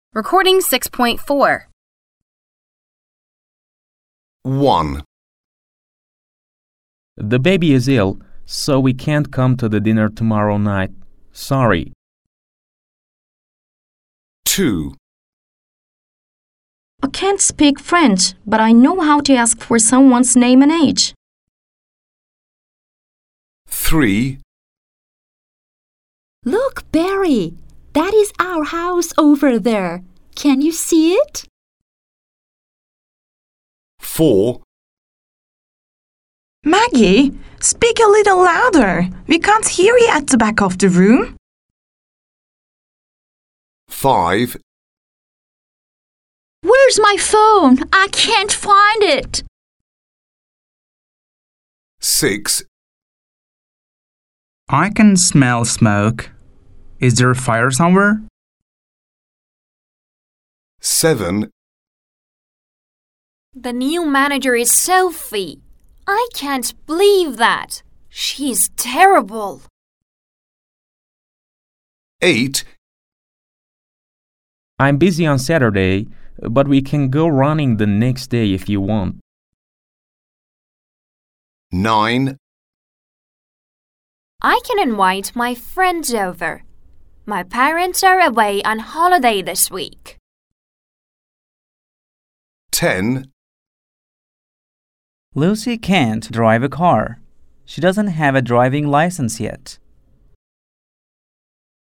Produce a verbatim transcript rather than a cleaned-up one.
Recording six point four. one. The baby is ill, so we can't come to the dinner tomorrow night. Sorry. two. I can't speak French, but I know how to ask for someone's name and age. three. Look, Barry, that is our house over there. Can you see it? four. Maggie, speak a little louder. We can't hear you at the back of the room. five. Where's my phone? I can't find it. six. I can smell smoke. Is there a fire somewhere? seven. The new manager is Sophie. I can't believe that. She's terrible. eight. I'm busy on Saturday, but we can go running the next day if you want. nine. I can invite my friends over. My parents are away on holiday this week. ten. Lucy can't drive a car. She doesn't have a driving license yet.